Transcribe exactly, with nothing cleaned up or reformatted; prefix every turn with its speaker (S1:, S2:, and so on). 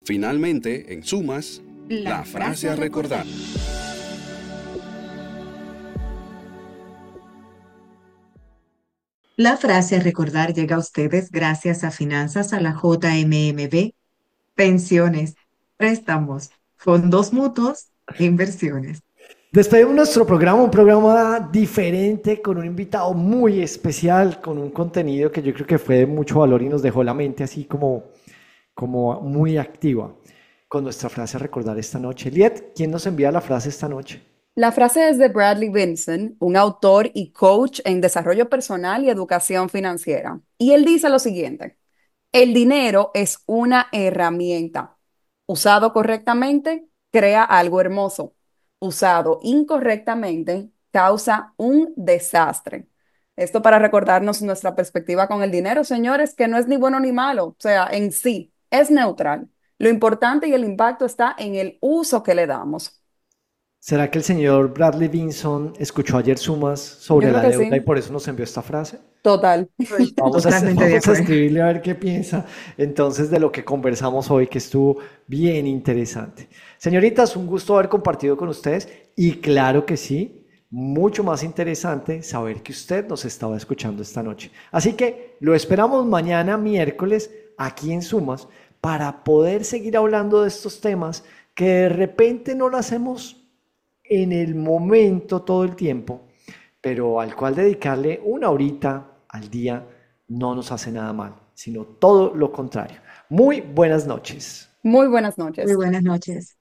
S1: Finalmente, en sumas, la, la frase a recordar.
S2: La frase a recordar llega a ustedes gracias a Finanzas a la J M M B, pensiones, préstamos, fondos mutuos, inversiones.
S3: Despedimos nuestro programa, un programa diferente, con un invitado muy especial, con un contenido que yo creo que fue de mucho valor y nos dejó la mente así como, como muy activa. Con nuestra frase a recordar esta noche. Liet, ¿quién nos envía la frase esta noche?
S4: La frase es de Bradley Vinson, un autor y coach en desarrollo personal y educación financiera. Y él dice lo siguiente: el dinero es una herramienta. Usado correctamente, crea algo hermoso. Usado incorrectamente, causa un desastre. Esto para recordarnos nuestra perspectiva con el dinero, señores, que no es ni bueno ni malo, o sea, en sí, es neutral. Lo importante y el impacto está en el uso que le damos.
S3: ¿Será que el señor Bradley Vinson escuchó ayer Sumas
S4: Yo
S3: sobre
S4: creo
S3: la
S4: que
S3: deuda y
S4: sí,
S3: por eso nos envió esta frase?
S4: total.
S2: Estoy
S3: Vamos a,
S2: totalmente de
S3: vamos a
S2: acuerdo.
S3: escribirle a ver qué piensa entonces de lo que conversamos hoy, que estuvo bien interesante. Señoritas, un gusto haber compartido con ustedes y claro que sí, mucho más interesante saber que usted nos estaba escuchando esta noche. Así que lo esperamos mañana miércoles aquí en Sumas para poder seguir hablando de estos temas que de repente no lo hacemos en el momento todo el tiempo, pero al cual dedicarle una horita al día no nos hace nada mal, sino todo lo contrario. Muy buenas noches.
S4: Muy buenas
S2: Muy
S4: noches.
S2: buenas noches.